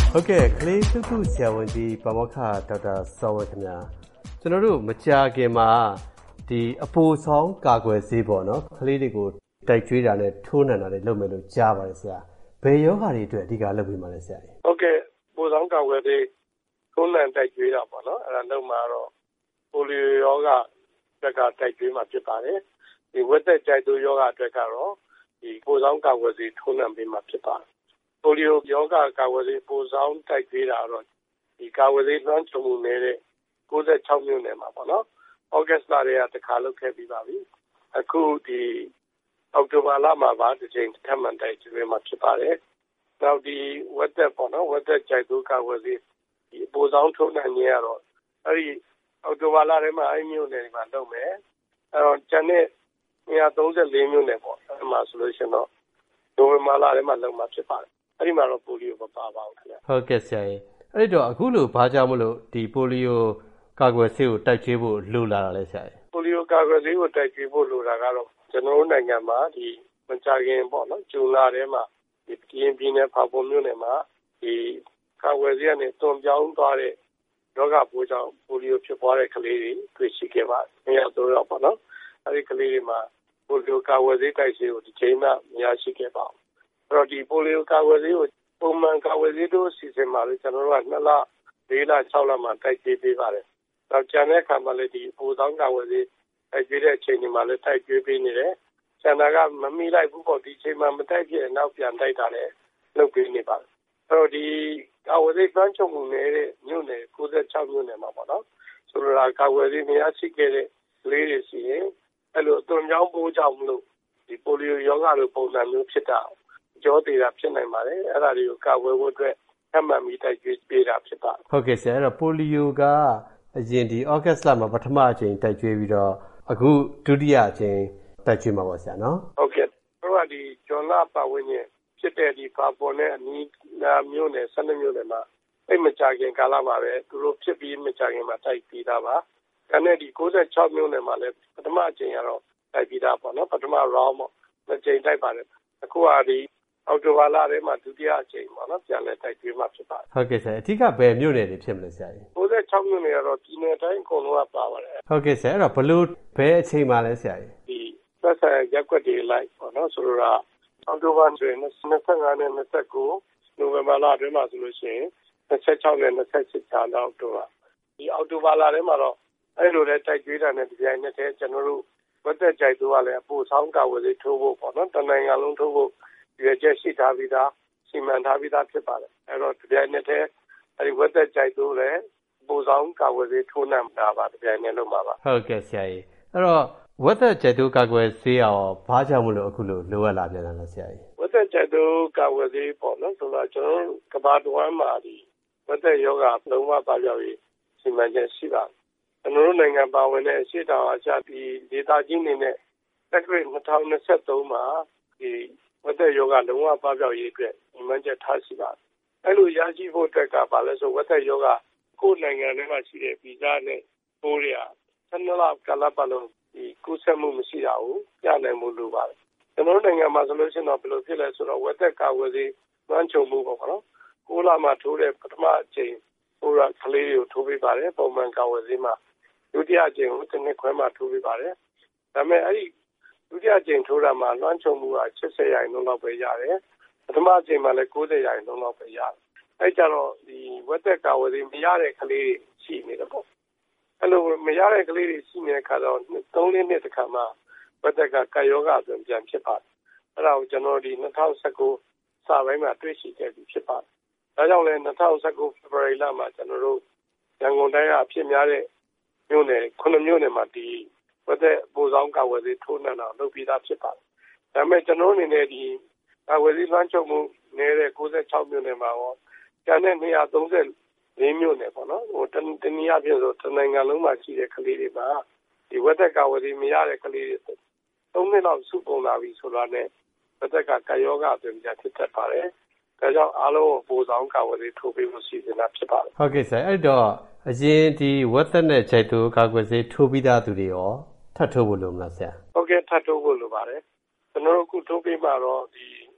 ဟုတ်ကဲ့ကလေးစုစုဆရာဝန်ကြီးပါမောက္ခဒေါက်တာစောဝေခင်ဗျာကျွန်တော်တို့မကြာခင်မှာဒီအပိုဆောင်ကာကွယ်ဆေးပေါ့နော်ကလေးတွေကိုတိုက်ကျွေးတာနဲ့ထိုးနှံတာတွေလုပ်မယ်လို့ကြားပါတယ်ဆရာဘယ်ယောဂါတွေအတွက်အဓိကလုပ်ပြီးမှလဲဆရာဟုတ်ကဲ့ပိုဆောင်ကာကွယ်ဆေးထိုးနှံတိုက်ကျွေးတာပေါ့နော်အဲ့ဒါလုံးမှာတော့ပိုလီယိုယောဂအတွက်ကတိုက်ကျွေးမှာဖြစ်ပါတယ်ဒီဝက်သက်ကြိုက်သူယောဂအတွက်ကတော့ဒီပိုဆောင်ကာကွယ်ဆေးထိုးနှံပေးမှာဖြစ်ပါတယ်ပိုလီယိုယောဂကာကွယ်ဆေးပိုဆောင်တိုက်ကျွေးတာတော့ဒီကာကွယ်ဆေးလွှမ်းခြုံမှုနေတဲ့96မြို့နယ်မှာပေါ့နော်ဩဂတ်စ်လတွေကတစ်ခါလုပ်ခဲ့ပြီးပါပြီအခုဒီအောက်တိုဘာလမှာပါတစ်ချိန်ထပ်မံတိုက်ကျွေးမှာဖြစ်ပါတယ်နောက်ဒီဝက်သက်ပေါ့နော်ဝက်သက်ကြိုက်သူကာကွယ်ဆေးဒီပိုဆောင်ထိုးနှံခြင်းကတော့အဲ့ဒီအောက်တိုဘာလထဲမှာအဲ့မြို့နယ်တွေမှာလုပ်မယ်အဲ့တော့ကျန်တဲ့134မြို့နယ်ပေါ့အဲ့မှာဆိုလို့ရှိရင်တော့နိုဝင်ဘာလထဲမှာလုပ်မှာဖြစ်ပါတယ်အဲ့ဒီမှာတော့ပိုလီယိုမပါပါဘူးခင်ဗျဟုတ်ကဲ့ဆရာကြီးအဲ့တော့အခုလိုဘာကြောင့်မလို့ဒီပိုလီယိုကာကွယ်ဆေးကိုတိုက်ကျွေးဖို့လိုလာတာလဲဆရာကြီးပိုလီယိုကာကွယ်ဆေးကိုတိုက်ကျွေးဖို့လိုတာကတော့ကျွန်တော်တို့နိုင်ငံမှာဒီမကြာခင်ပေါ့နော်ဇွန်လထဲမှာဒီပြည်နယ်ဖာပုံမြို့နယ်မှာဒီကာကွယ်ဆေးနဲ့တွန်ပြောင်းသွားတဲ့ရောဂါပိုးကြောင့်ပိုလီယိုဖြစ်ပွားတဲ့ကလေးတွေတွေ့ရှိခဲ့ပါတယ်။3ယောက်ပေါ့နော်။အဲဒီကလေးတွေမှာပိုလီယိုကာကွယ်ဆေးတိုက်ဆေးကိုဒီချိန်မှမရရှိခဲ့ပါဘူး။အဲ့တော့ဒီပိုလီယိုကာကွယ်ဆေးကိုပုံမှန်ကာကွယ်ဆေးတို့စီစဉ်မှာလည်းကျွန်တော်တို့က2လ4လ6လမှာတိုက်ဆေးပေးပါတယ်။နောက်ကျန်တဲ့အခါမှာလည်းဒီပိုဆောင်ကာကွယ်ဆေးတိုက်ကျွေးတဲ့အချိန်ဒီမှာလည်းတိုက်ကျွေးပေးနေတယ်။ကျန်တာကမမိလိုက်ဘူးပေါ့ဒီချိန်မှာမတိုက်ပြည့်နောက်ပြန်တိုက်တာလည်းလုပ်ပေးနေပါတယ်။အဲ့တော့ဒီကာဝယ်ဆေးလွှမ်းခြုံမှုနေတဲ့မြို့နယ်96မြို့နယ်မှာပေါ့နော်ဆိုလိုတာကာဝယ်ဆေးမရရှိခဲ့တဲ့လေးတွေရှိရင်အဲ့လိုတွန်ကြောင်းပိုးကြောင့်မလို့ဒီပိုလီယိုယောဂါလိုပုံစံမျိုးဖြစ်တာကြောသေးတာဖြစ်နိုင်ပါတယ်အဲ့ဒါတွေကိုကာဝယ်ဖို့အတွက်အမှန်မီတိုက်ကျွေးပေးတာဖြစ်ပါတယ်ဟုတ်ကဲ့ဆရာအဲ့တော့ပိုလီယိုကအရင်ဒီဩဂတ်စ်လမှာပထမအချိန်တိုက်ကျွေးပြီးတော့အခုဒုတိယအချိန်တိုက်ကျွေးမှာပါဆရာနော်ဟုတ်ကဲ့တို့ကဒီဂျွန်လာပတ်ဝန်းကျင်ဖြစ်တဲ့ဒီဘာပေါ်နဲ့အနီးနားမြို့နယ်12မြို့နယ်မှာအဲ့မကြခင်ကာလမှာပဲသူတို့ဖြစ်ပြီးမကြခင်မှာတိုက်ပြီးသားပါ။အဲ့နဲ့ဒီ96မြို့နယ်မှာလည်းပထမအချိန်ကတော့တိုက်ပြီးသားပေါ့နော်ပထမ round ပေါ့နှစ်ချိန်တိုက်ပါတယ်။အခုကဒီအောက်တိုဘာလထဲမှာဒုတိယအချိန်ပေါ့နော်ပြန်လဲတိုက်ပြီးမှဖြစ်ပါတယ်။ဟုတ်ကဲ့ဆရာအဓိကဘယ်မြို့နယ်တွေဖြစ်မလဲဆရာကြီး 96မြို့နယ်ကတော့ပြည်နယ်တိုင်းအကုန်လုံးကပါပါတယ်။ဟုတ်ကဲ့ဆရာအဲ့တော့ဘယ်အချိန်မှာလဲဆရာကြီးဒီသက်ဆိုင်ရက်ွက်တွေလိုက်ပေါ့နော်ဆိုတော့အောက်တိုဘာဆိုရင်25နဲ့29နိုဝင်ဘာလအတွင်းမှာဆိုလို့ရှိရင်26နဲ့28ကြာလောက်တော့ဒီအောက်တိုဘာလထဲမှာတော့အဲ့လိုလဲတိုက်ကျွေးတာနဲ့ဒီတိုင်းနဲ့ကျွန်တော်တို့ဝက်သက်ကြိုက်တော့လည်းအပိုဆောင်ကာဝယ်လေးထိုးဖို့ပေါ့နော်တနိုင်ငံလုံးထိုးဖို့ရွေးချက်ရှိထားပြီးသားစီမံထားပြီးသားဖြစ်ပါတယ်အဲ့တော့ဒီတိုင်းနဲ့အဲ့ဒီဝက်သက်ကြိုက်တော့လည်းအပိုဆောင်ကာဝယ်လေးထိုးနှံတာပါဒီတိုင်းနဲ့လုပ်မှာပါဟုတ်ကဲ့ဆရာကြီးအဲ့တော့ဝက်သက်ကြိုက်တော့ကာကွယ်ဆေးအောင်ဘာကြောင့်မလို့အခုလိုလိုအပ်လာပြန်လဲဆရာကြီးဝက်သက်ကြိုက်တော့ကာဝယ်ဆေးပေါ့နော်ဆိုတော့ကျွန်တော်ကဘာတဝမ်းမှာဒီဝက်သက်ယောဂလုံးဝပါပြောက်ရေးစီမံချက်ရှိပါတယ်ကျွန်တော်တို့နိုင်ငံပါဝင်တဲ့အရှိတောင်အာရှပြည်ဒေသကြီးနေနဲ့တက္ကရာ2023မှာဒီဝက်သက်ယောဂလုံးဝပါပြောက်ရေးအတွက်စီမံချက်ထားရှိပါတယ်အဲ့လိုရရှိဖို့အတွက်ကပါလဲဆိုဝက်သက်ယောဂကိုယ်နိုင်ငံထဲမှာရှိတဲ့ဗီဇနဲ့ပိုးရ12လကာလပတ်လုံးဒီကုသမှုမရှိတာကိုပြနိုင်မှုလိုပါတယ်ကျွန်တော်တို့နိုင်ငံမှာဆိုလို့ရှိရင်တော့ဘယ်လိုဖြစ်လဲဆိုတော့ဝက်သက်ကာဝယ်ဆေးလွှမ်းခြုံမှုပေါ့နော်6လမှာထိုးတဲ့ပထမအချိန်ဟိုကကလေးတွေကိုထိုးပေးပါတယ်ပုံမှန်ကာဝယ်ဆေးမှာဒုတိယအချိန်ကိုတစ်နှစ်ခွဲမှာထိုးပေးပါတယ်ဒါပေမဲ့အဲ့ဒီဒုတိယအချိန်ထိုးတာမှာလွှမ်းခြုံမှုက80%လောက်ပဲရတယ်ပထမအချိန်မှာလည်း90%လောက်ပဲရတယ်အဲ့ကြတော့ဒီဝက်သက်ကာဝယ်ဆေးမရတဲ့ကလေးတွေရှိနေတယ်ပေါ့အဲ့လိုမရတဲ့ကလေးတွေရှိနေတဲ့ခါတော့3-4နှစ်တခါမှဝက်သက်ကကာယောဂဆိုပြန်ဖြစ်ပါတယ်အဲ့ဒါကိုကျွန်တော်ဒီ2019စပိုင်းမှာတွေ့ရှိခဲ့ပြီးဖြစ်ပါတယ်ဒါကြောင့်လည်း2019 February လမှာကျွန်တော်တို့ရန်ကုန်တိုင်းကအဖြစ်များတဲ့မြို့နယ်9မြို့နယ်မှာဒီဝက်သက်ပိုဆောင်ကာဝယ်ဆေးထိုးနှံတာလုပ်ပြီးသားဖြစ်ပါတယ်ဒါပေမဲ့ကျွန်တော်အနေနဲ့ဒီကာဝယ်ဆေးလွှမ်းခြုံမှုနေတဲ့96မြို့နယ်မှာရောကျန်တဲ့234မြို့နယ်ပေါ့နော်ဟိုတနည်းအားဖြင့်ဆိုတနိုင်ငံလုံးမှာရှိတဲ့ကလေးတွေမှာဒီဝက်သက်ကာဝယ်ဆေးမရတဲ့ကလေးတွေ3နှစ်လောက်စုပုံလာပြီဆိုတာနဲ့ဝက်သက်ကကာယောဂပြန်ဖြစ်တတ်ပါတယ်ဒါကြောင့်အားလုံးပိုဆောင်ကာဝယ်ဆေးထိုးပေးဖို့စီစဉ်တာဖြစ်ပါတယ်ဟုတ်ကဲ့ဆရာအဲ့တော့အရင်ဒီဝက်သက်နဲ့ခြိုက်သူကာကွယ်ဆေးထိုးပြီးသားသူတွေရောထပ်ထိုးဖို့လိုမလားဆရာဟုတ်ကဲ့ထပ်ထိုးဖို့လိုပါတယ်ကျွန်တော်တို့အခုထိုးပေးမှာတော့ဒီပ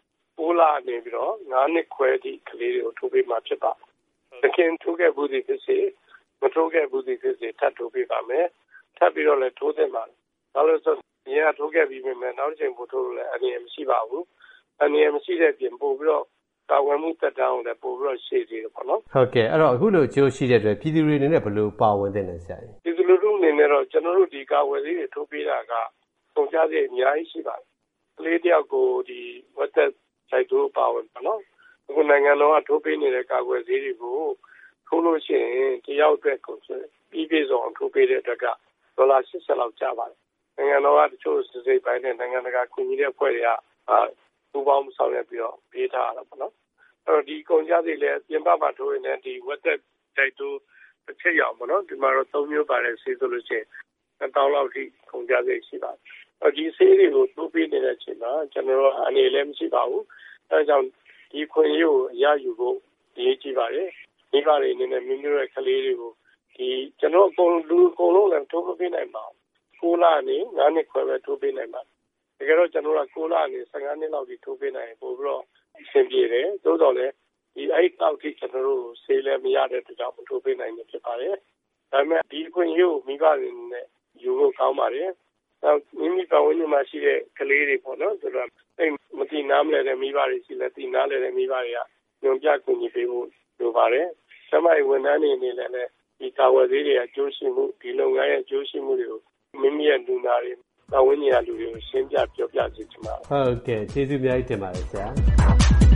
6 လနေပြီးတော့9 နှစ်ခွဲထိကလေးတွေကိုထိုးပေးမှာဖြစ်ပါတခင်ထိုးခဲ့ဘူးသည်ဖြစ်စေမထိုးခဲ့ဘူးသည်ဖြစ်စေထပ်ထိုးပေးပါမယ်ထပ်ပြီးတော့လည်းထိုးသင့်ပါတယ်ဘာလို့ဆိုရင်ကထိုးခဲ့ပြီးမှနောက်တစ်ချိန်ပို့ထိုးလို့လည်းအနေနဲ့မရှိပါဘူးအနေနဲ့မရှိတဲ့ပြင်ပို့ပြီးတော့ကာဝယ်မှုတက်တောင်းလည်းပို့ပြီးတော့ရှေ့သေးတယ်ပေါ့နော်ဟုတ်ကဲ့အဲ့တော့အခုလိုအကျိုးရှိတဲ့အတွက်ပြည်သူတွေအနေနဲ့ဘယ်လိုပါဝင်သင့်လဲဆရာကြီးပြည်သူလူထုအနေနဲ့တော့ကျွန်တော်တို့ဒီကာဝယ်ဆေးတွေထိုးပေးတာကပုံကြစေအများကြီးရှိပါတယ်ကလေးတယောက်ကိုဒီဝက်သက်ဆိုင်ထိုးပါဝင်ပေါ့နော်အခုနိုင်ငံတော်ကထိုးပေးနေတဲ့ကာကွယ်ဆေးတွေကိုထိုးလို့ရှိရင်တယောက်အတွက်ကိုပြီးပြည့်စုံထိုးပေးတဲ့အတွက်က$80လောက်ကျပါတယ်နိုင်ငံတော်ကတချို့စစ်စစ်ပိုင်းနဲ့နိုင်ငံတကာခွင့်ပြုတဲ့အဖွဲ့တွေကပူးပေါင်းဆောင်ရွက်ပြီးတော့ပေးထားရတာပေါ့နော်အဲ့တော့ဒီကုန်ကြစိတ်လည်းပြင်ပမှာထိုးရင်လည်းဒီဝက်သက်တိုက်ထိုးတစ်ချက်ရအောင်ပေါ့နော်ဒီမှာတော့3မျိုးပါတယ်ဆေးဆိုလို့ရှိရင်1000လောက်ထိကုန်ကြစိတ်ရှိပါတယ်အဲ့ဒီဆေးတွေကိုထိုးပေးနေတဲ့အချိန်မှာကျွန်တော်တို့အနေလည်းမရှိပါဘူးအဲဒါကြောင့်ဒီခွင့်ရကိုရယူဖို့ရည်ကြည့်ပါတယ်မိဘတွေအနေနဲ့မိမိတို့ရဲ့ကလေးတွေကိုဒီကျွန်တော်အကုန်လုံးလည်းထိုးပေးနိုင်ပါဘူး6လနဲ့9နှစ်ခွဲပဲထိုးပေးနိုင်ပါတကယ်တော့ကျွန်တော်က6လနဲ့15နှစ်လောက်ထိထိုးပေးနိုင်ပို့ပြီးတော့အဆင်ပြေတယ်သို့တော်လည်းဒီအဲ့တောက်ထိကျွန်တော်တို့ဆေးလည်းမရတဲ့အတွက်ကြောင့်ထိုးပေးနိုင်နေဖြစ်ပါတယ်ဒါပေမဲ့ဒီခွင့်ရကိုမိဘတွေနဲ့ယူဖို့ကောင်းပါတယ်နောက်မိမိပတ်ဝန်းကျင်မှာရှိတဲ့ကလေးတွေပေါ့နော်ဆိုတော့အဲ့မတိနားမလဲတဲ့မိဘတွေရှိလဲတိနားလဲတဲ့မိဘတွေကညွန်ပြကူညီပေးဖို့လိုပါတယ်။ဆမိုင်ဝန်ထမ်းတွေအနေနဲ့လည်းဒီကာဝယ်ဆေးတွေအကျိုးရှိမှုဒီလုပ်ငန်းရဲ့အကျိုးရှိမှုတွေကိုမိမိရဲ့လူနာတွေပတ်ဝန်းကျင်လူတွေကိုရှင်းပြပြောပြစေချင်ပါတယ်။ဟုတ်ကဲ့ကျေးဇူးများကြီးတင်ပါတယ်ဆရာ။